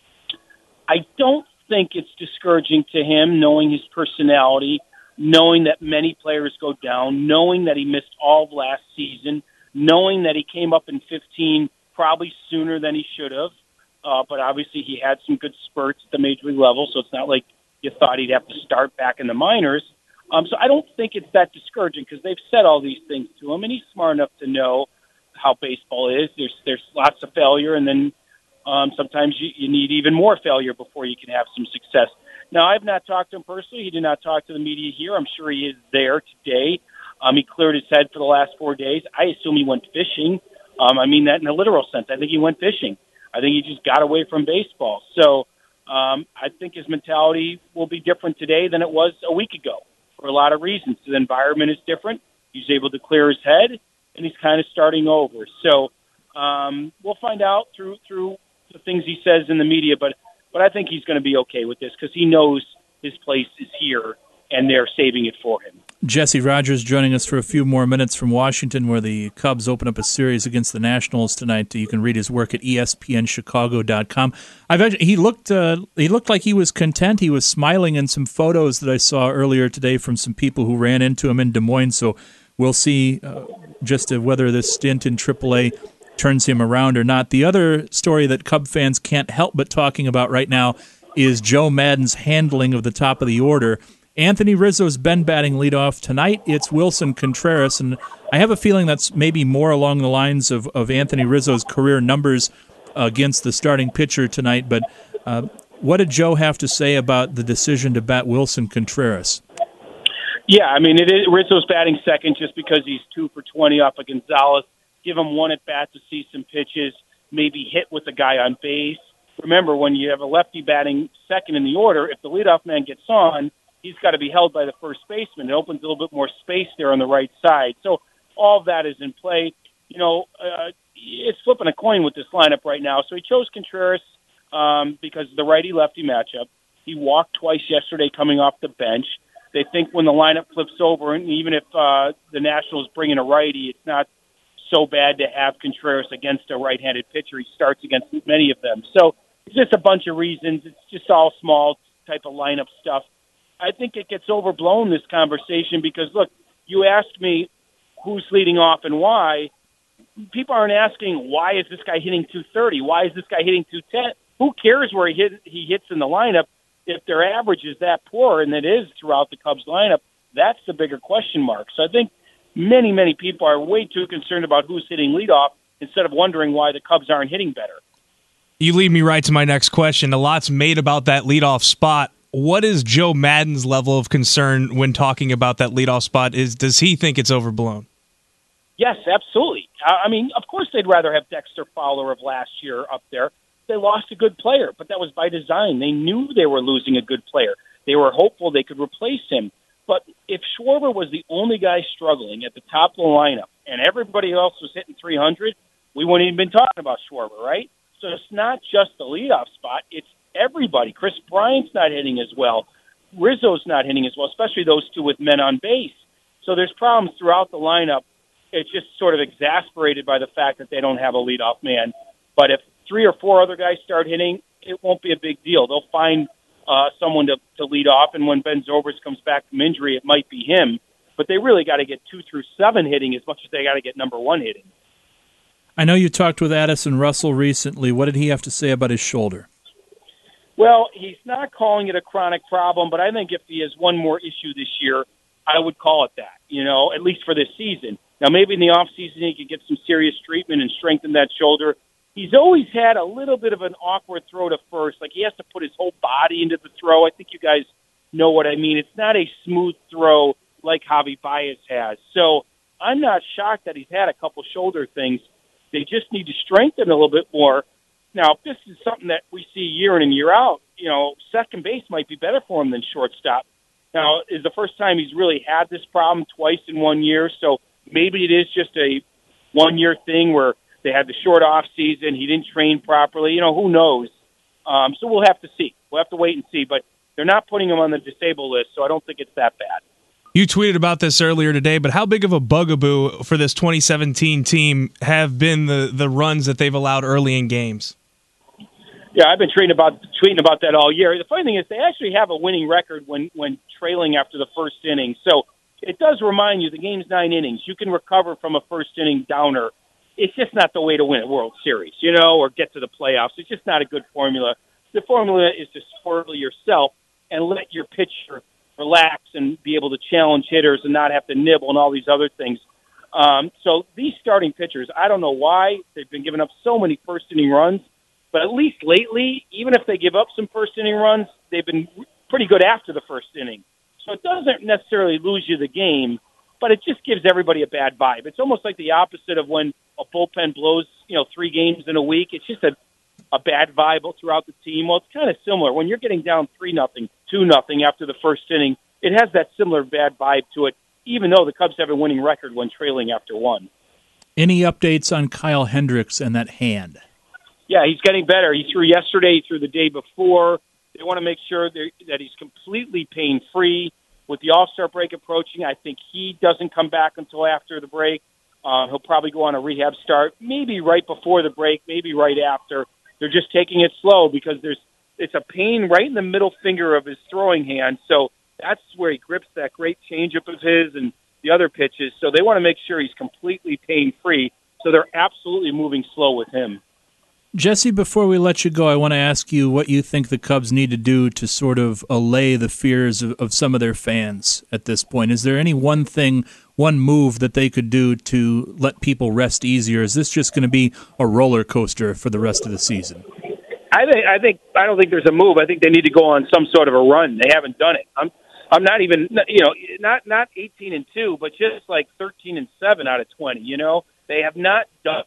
I don't think it's discouraging to him, knowing his personality, knowing that many players go down, knowing that he missed all of last season, knowing that he came up in 15 probably sooner than he should have. But obviously he had some good spurts at the major league level, so it's not like you thought he'd have to start back in the minors. So I don't think it's that discouraging because they've said all these things to him, and he's smart enough to know how baseball is. There's lots of failure, and then sometimes you need even more failure before you can have some success. Now, I've not talked to him personally. He did not talk to the media here. I'm sure he is there today. He cleared his head for the last 4 days. I assume he went fishing. I mean that in a literal sense. I think he went fishing. I think he just got away from baseball. So I think his mentality will be different today than it was a week ago for a lot of reasons. The environment is different. He's able to clear his head, and he's kind of starting over. So we'll find out through the things he says in the media, but I think he's going to be okay with this because he knows his place is here, and they're saving it for him. Jesse Rogers joining us for a few more minutes from Washington, where the Cubs open up a series against the Nationals tonight. You can read his work at ESPNChicago.com. He looked like he was content. He was smiling in some photos that I saw earlier today from some people who ran into him in Des Moines. So we'll see just whether this stint in AAA turns him around or not. The other story that Cub fans can't help but talking about right now is Joe Maddon's handling of the top of the order. Anthony Rizzo's been batting leadoff. Tonight it's Wilson Contreras, and I have a feeling that's maybe more along the lines of Anthony Rizzo's career numbers against the starting pitcher tonight. But what did Joe have to say about the decision to bat Wilson Contreras? Yeah, I mean, Rizzo's batting second just because he's 2 for 20 off of Gonzalez. Give him one at bat to see some pitches, maybe hit with the guy on base. Remember, when you have a lefty batting second in the order, if the leadoff man gets on, he's got to be held by the first baseman. It opens a little bit more space there on the right side. So all of that is in play. It's flipping a coin with this lineup right now. So he chose Contreras because of the righty-lefty matchup. He walked twice yesterday coming off the bench. They think when the lineup flips over, and even if the Nationals bring in a righty, it's not so bad to have Contreras against a right-handed pitcher. He starts against many of them. So it's just a bunch of reasons. It's just all small type of lineup stuff. I think it gets overblown, this conversation, because, look, you asked me who's leading off and why. People aren't asking, why is this guy hitting 230? Why is this guy hitting 210? Who cares where he hits in the lineup? If their average is that poor, and it is throughout the Cubs lineup, that's the bigger question mark. So I think many, many people are way too concerned about who's hitting leadoff instead of wondering why the Cubs aren't hitting better. You lead me right to my next question. A lot's made about that leadoff spot. What is Joe Maddon's level of concern when talking about that leadoff spot? Does he think it's overblown? Yes, absolutely. I mean, of course they'd rather have Dexter Fowler of last year up there. They lost a good player, but that was by design. They knew they were losing a good player. They were hopeful they could replace him. But if Schwarber was the only guy struggling at the top of the lineup and everybody else was hitting 300, we wouldn't even been talking about Schwarber, right? So it's not just the leadoff spot. It's everybody. Chris Bryant's not hitting as well. Rizzo's not hitting as well, especially those two with men on base. So there's problems throughout the lineup. it's just sort of exasperated by the fact that they don't have a leadoff man. But if 3 or 4 other guys start hitting, it won't be a big deal. They'll find someone to lead off, and when Ben Zobrist comes back from injury, it might be him. But they really got to get 2 through 7 hitting as much as they got to get number 1 hitting. I know you talked with Addison Russell recently. What did he have to say about his shoulder? Well, he's not calling it a chronic problem, but I think if he has one more issue this year, I would call it that, at least for this season. Now, maybe in the offseason he could get some serious treatment and strengthen that shoulder. He's always had a little bit of an awkward throw to first. Like, he has to put his whole body into the throw. I think you guys know what I mean. It's not a smooth throw like Javi Baez has. So I'm not shocked that he's had a couple shoulder things. They just need to strengthen a little bit more. Now, if this is something that we see year in and year out, second base might be better for him than shortstop. Now, is the first time he's really had this problem twice in 1 year, so maybe it is just a one-year thing where they had the short off season, he didn't train properly. Who knows? So we'll have to see. We'll have to wait and see, but they're not putting him on the disabled list, so I don't think it's that bad. You tweeted about this earlier today, but how big of a bugaboo for this 2017 team have been the runs that they've allowed early in games? Yeah, I've been tweeting about that all year. The funny thing is they actually have a winning record when trailing after the first inning. So it does remind you the game's 9 innings. You can recover from a first inning downer. It's just not the way to win a World Series, or get to the playoffs. It's just not a good formula. The formula is to spoil yourself and let your pitcher relax and be able to challenge hitters and not have to nibble and all these other things. So these starting pitchers, I don't know why they've been giving up so many first-inning runs, but at least lately, even if they give up some first-inning runs, they've been pretty good after the first inning. So it doesn't necessarily lose you the game, but it just gives everybody a bad vibe. It's almost like the opposite of when a bullpen blows, 3 games in a week. It's just a bad vibe throughout the team. Well, it's kind of similar. When you're getting down 3-0, 2-0 after the first inning, it has that similar bad vibe to it, even though the Cubs have a winning record when trailing after 1. Any updates on Kyle Hendricks and that hand? Yeah, he's getting better. He threw yesterday, he threw the day before. They want to make sure that he's completely pain-free. With the All-Star break approaching, I think he doesn't come back until after the break. He'll probably go on a rehab start, maybe right before the break, maybe right after. They're just taking it slow because it's a pain right in the middle finger of his throwing hand. So that's where he grips that great changeup of his and the other pitches. So they want to make sure he's completely pain-free. So they're absolutely moving slow with him. Jesse, before we let you go, I want to ask you what you think the Cubs need to do to sort of allay the fears of some of their fans at this point. Is there any one move that they could do to let people rest easier? Is this just going to be a roller coaster for the rest of the season? I don't think there's a move. I think they need to go on some sort of a run. They haven't done it. I'm not even, not 18-2, but just like 13-7 out of 20. They have not done.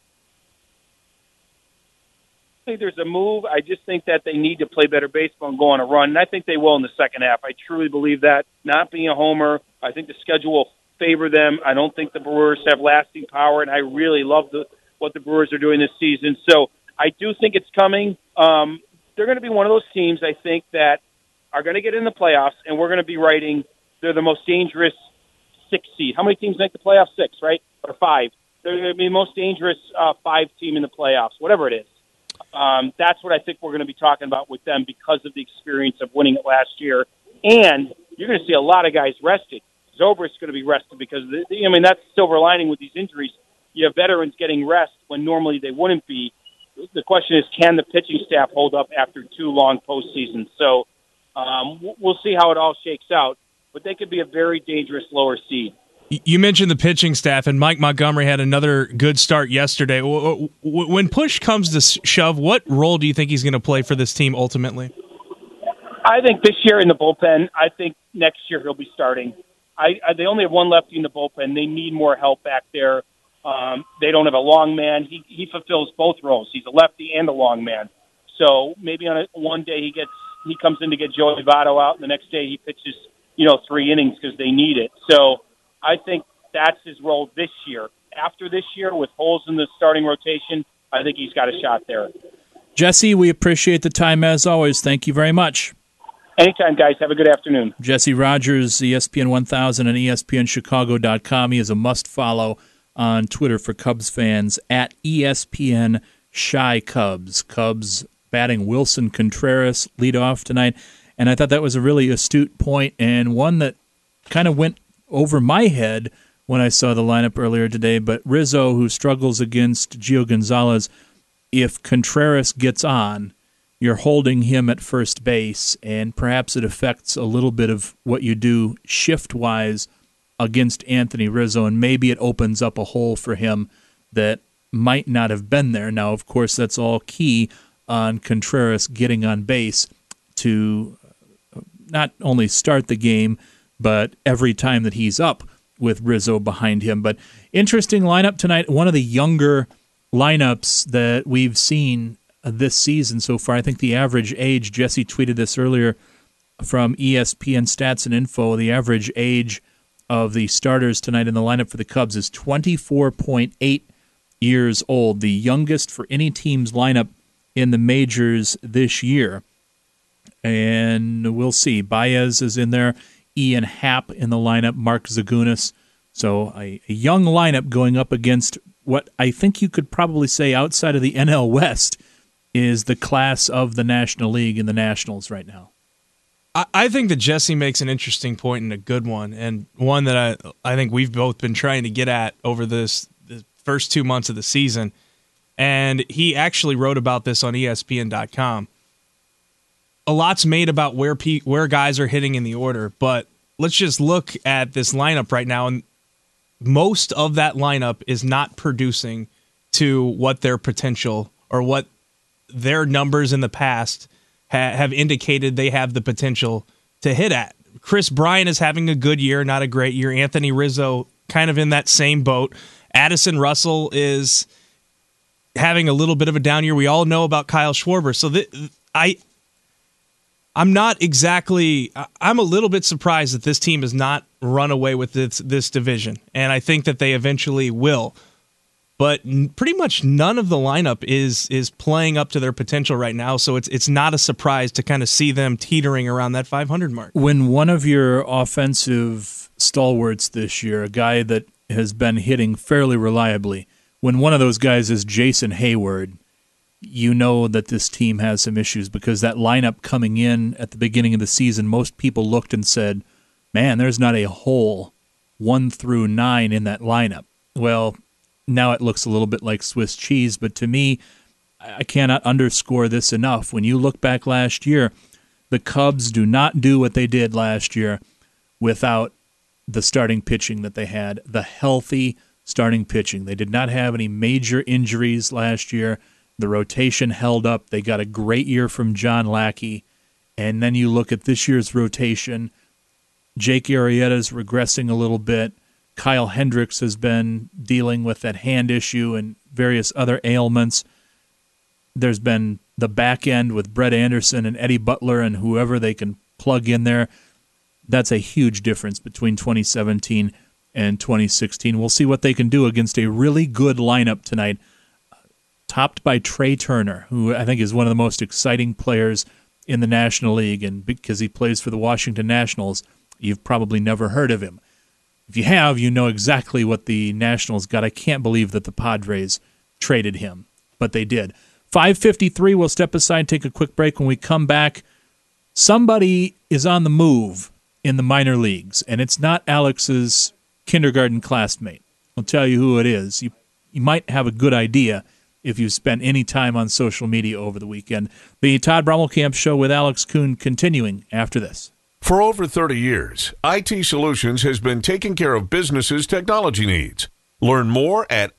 I think there's a move. I just think that they need to play better baseball and go on a run, and I think they will in the second half. I truly believe that. Not being a homer, I think the schedule will favor them. I don't think the Brewers have lasting power, and I really love what the Brewers are doing this season. So I do think it's coming. They're going to be one of those teams, I think, that are going to get in the playoffs, and we're going to be writing they're the most dangerous 6 seed. How many teams make the playoffs? 6, right? Or 5. They're going to be the most dangerous 5 team in the playoffs, whatever it is. That's what I think we're going to be talking about with them because of the experience of winning it last year. And you're going to see a lot of guys rested. Zobrist's going to be rested because, that's the silver lining with these injuries. You have veterans getting rest when normally they wouldn't be. The question is, can the pitching staff hold up after 2 long postseasons? So we'll see how it all shakes out. But they could be a very dangerous lower seed. You mentioned the pitching staff, and Mike Montgomery had another good start yesterday. When push comes to shove, what role do you think he's going to play for this team ultimately? I think this year in the bullpen. I think next year he'll be starting. They only have one lefty in the bullpen. They need more help back there. They don't have a long man. He fulfills both roles. He's a lefty and a long man. So maybe on one day he comes in to get Joey Votto out, and the next day he pitches 3 innings because they need it. So I think that's his role this year. After this year, with holes in the starting rotation, I think he's got a shot there. Jesse, we appreciate the time as always. Thank you very much. Anytime, guys. Have a good afternoon. Jesse Rogers, ESPN 1000 and ESPNChicago.com. He is a must-follow on Twitter for Cubs fans, at ESPN Shy Cubs. Cubs batting Wilson Contreras leadoff tonight. And I thought that was a really astute point and one that kind of went over my head when I saw the lineup earlier today. But Rizzo, who struggles against Gio Gonzalez, if Contreras gets on, you're holding him at first base, and perhaps it affects a little bit of what you do shift-wise against Anthony Rizzo, and maybe it opens up a hole for him that might not have been there. Now, of course, that's all key on Contreras getting on base to not only start the game, but every time that he's up with Rizzo behind him. But interesting lineup tonight. One of the younger lineups that we've seen this season so far. I think the average age, Jesse tweeted this earlier from ESPN Stats and Info, the average age of the starters tonight in the lineup for the Cubs is 24.8 years old, the youngest for any team's lineup in the majors this year. And we'll see. Baez is in there, Ian Happ in the lineup, Mark Zagunis. So a young lineup going up against what I think you could probably say outside of the NL West is the class of the National League and the Nationals right now. I think that Jesse makes an interesting point and a good one, and one that I think we've both been trying to get at over the first 2 months of the season. And he actually wrote about this on ESPN.com. A lot's made about where guys are hitting in the order, but let's just look at this lineup right now, and most of that lineup is not producing to what their potential or what their numbers in the past have indicated they have the potential to hit at. Chris Bryant is having a good year, not a great year. Anthony Rizzo kind of in that same boat. Addison Russell is having a little bit of a down year. We all know about Kyle Schwarber. So I'm a little bit surprised that this team has not run away with this division, and I think that they eventually will. But pretty much none of the lineup is playing up to their potential right now, so it's not a surprise to kind of see them teetering around that 500 mark. When one of your offensive stalwarts this year, a guy that has been hitting fairly reliably, when one of those guys is Jason Hayward, you know that this team has some issues, because that lineup coming in at the beginning of the season, most people looked and said, man, there's not a hole 1 through 9 in that lineup. Well, now it looks a little bit like Swiss cheese, but to me, I cannot underscore this enough. When you look back last year, the Cubs do not do what they did last year without the starting pitching that they had, the healthy starting pitching. They did not have any major injuries last year. The rotation held up. They got a great year from John Lackey. And then you look at this year's rotation. Jake Arrieta's regressing a little bit. Kyle Hendricks has been dealing with that hand issue and various other ailments. There's been the back end with Brett Anderson and Eddie Butler and whoever they can plug in there. That's a huge difference between 2017 and 2016. We'll see what they can do against a really good lineup tonight, topped by Trey Turner, who I think is one of the most exciting players in the National League, and because he plays for the Washington Nationals, you've probably never heard of him. If you have, you know exactly what the Nationals got. I can't believe that the Padres traded him, but they did. 5:53, we'll step aside, take a quick break. When we come back, somebody is on the move in the minor leagues, and it's not Alex's kindergarten classmate. I'll tell you who it is. You might have a good idea if you spent any time on social media over the weekend. The Todd Brommelkamp Show with Alex Kuhn continuing after this. For over 30 years, IT Solutions has been taking care of businesses' technology needs. Learn more at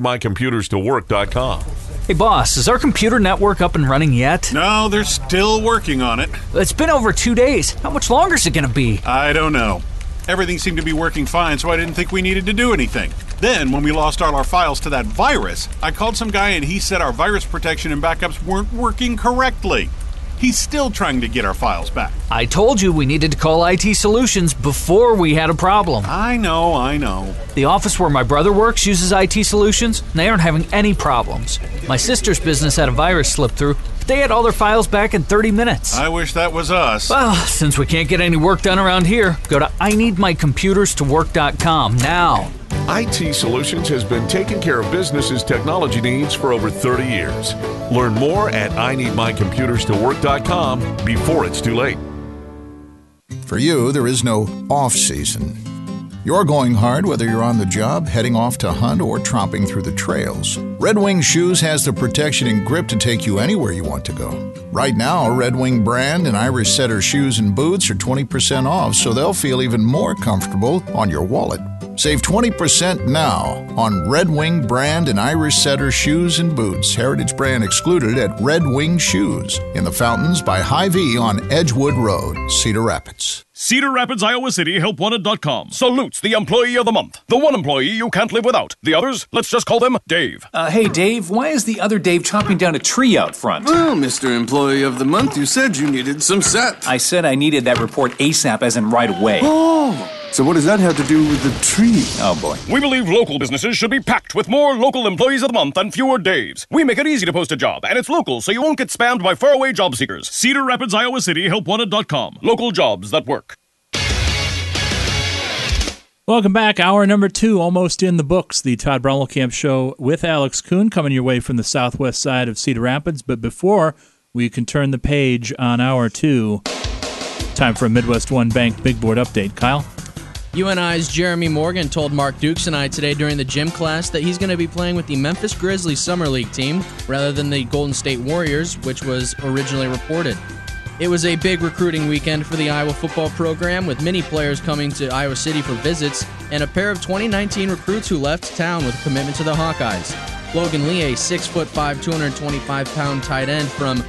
IneedMyComputersToWork.com. Hey, boss, is our computer network up and running yet? No, they're still working on it. It's been over 2 days. How much longer is it going to be? I don't know. Everything seemed to be working fine, so I didn't think we needed to do anything. Then, when we lost all our files to that virus, I called some guy and he said our virus protection and backups weren't working correctly. He's still trying to get our files back. I told you we needed to call IT Solutions before we had a problem. I know. The office where my brother works uses IT Solutions, and they aren't having any problems. My sister's business had a virus slip through, but they had all their files back in 30 minutes. I wish that was us. Well, since we can't get any work done around here, go to IneedMyComputersToWork.com now. IT Solutions has been taking care of businesses' technology needs for over 30 years. Learn more at IneedMyComputersToWork.com before it's too late. For you, there is no off-season. You're going hard whether you're on the job, heading off to hunt, or tromping through the trails. Red Wing Shoes has the protection and grip to take you anywhere you want to go. Right now, Red Wing brand and Irish Setter shoes and boots are 20% off, so they'll feel even more comfortable on your wallet. Save 20% now on Red Wing brand and Irish Setter shoes and boots. Heritage brand excluded at Red Wing Shoes in the Fountains by Hy-Vee on Edgewood Road, Cedar Rapids. Cedar Rapids, Iowa City, helpwanted.com salutes the employee of the month. The one employee you can't live without. The others, let's just call them Dave. Hey, Dave, why is the other Dave chopping down a tree out front? Well, Mr. Employee of the Month, you said you needed some sap. I said I needed that report ASAP, as in right away. Oh, so what does that have to do with the tree? Oh, boy. We believe local businesses should be packed with more local employees of the month and fewer Daves. We make it easy to post a job, and it's local, so you won't get spammed by faraway job seekers. Cedar Rapids, Iowa City, helpwanted.com. Local jobs that work. Welcome back. Hour number 2, almost in the books. The Todd Brommelkamp Show with Alex Kuhn coming your way from the southwest side of Cedar Rapids. But before we can turn the page on hour 2, time for a Midwest One Bank Big Board update. Kyle? UNI's Jeremy Morgan told Mark Dukes and I today during the gym class that he's going to be playing with the Memphis Grizzlies Summer League team rather than the Golden State Warriors, which was originally reported. It was a big recruiting weekend for the Iowa football program, with many players coming to Iowa City for visits, and a pair of 2019 recruits who left town with a commitment to the Hawkeyes. Logan Lee, a 6'5", 225-pound tight end from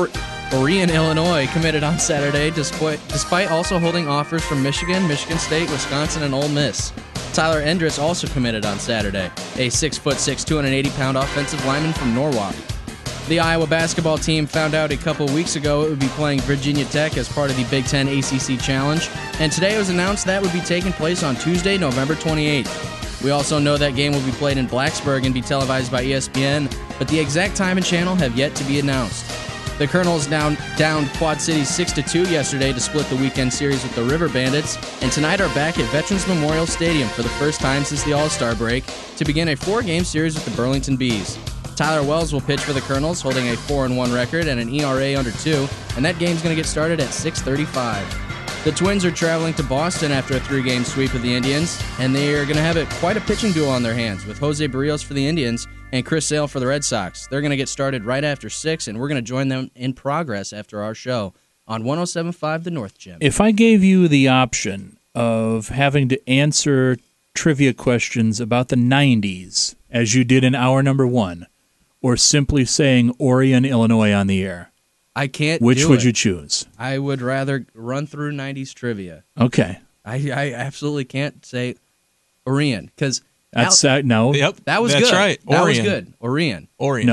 Orion, Illinois, committed on Saturday, despite also holding offers from Michigan, Michigan State, Wisconsin, and Ole Miss. Tyler Endress also committed on Saturday, a 6'6", 280-pound offensive lineman from Norwalk. The Iowa basketball team found out a couple weeks ago it would be playing Virginia Tech as part of the Big Ten ACC Challenge, and today it was announced that would be taking place on Tuesday, November 28th. We also know that game will be played in Blacksburg and be televised by ESPN, but the exact time and channel have yet to be announced. The Colonels downed Quad Cities 6-2 yesterday to split the weekend series with the River Bandits, and tonight are back at Veterans Memorial Stadium for the first time since the All-Star break to begin a 4-game series with the Burlington Bees. Tyler Wells will pitch for the Colonels, holding a 4-1 record and an ERA under 2, and that game's going to get started at 6:35. The Twins are traveling to Boston after a 3-game sweep of the Indians, and they are going to have quite a pitching duel on their hands with Jose Barrios for the Indians and Chris Sale for the Red Sox. They're going to get started right after 6, and we're going to join them in progress after our show on 107.5 The North Gym. If I gave you the option of having to answer trivia questions about the 90s, as you did in hour number 1, or simply saying Orion, Illinois on the air, I can't which do would it. you choose? I would rather run through 90s trivia. Okay. I absolutely can't say Orion, because That's no. Yep, that was that's good. right. That was Orion. good. Orion.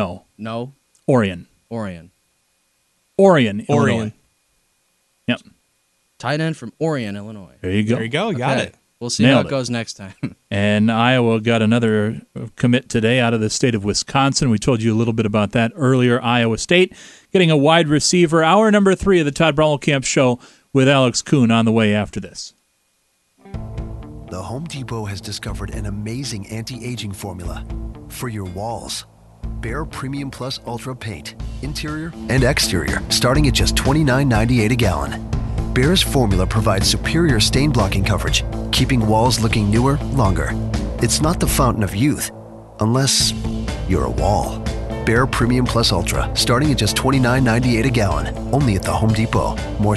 No. No. Orion. Orion. Illinois. Yep. Tight end from Orion, Illinois. There you go. There you go. Got it. We'll see Nailed how it. it goes next time. And Iowa got another commit today out of the state of Wisconsin. We told you a little bit about that earlier. Iowa State getting a wide receiver. Hour number 3 of the Todd Brommelkamp Show with Alex Kuhn on the way after this. The Home Depot has discovered an amazing anti-aging formula for your walls. Behr Premium Plus Ultra Paint, interior and exterior, starting at just $29.98 a gallon. Behr's formula provides superior stain-blocking coverage, keeping walls looking newer longer. It's not the fountain of youth, unless you're a wall. Behr Premium Plus Ultra, starting at just $29.98 a gallon, only at the Home Depot. More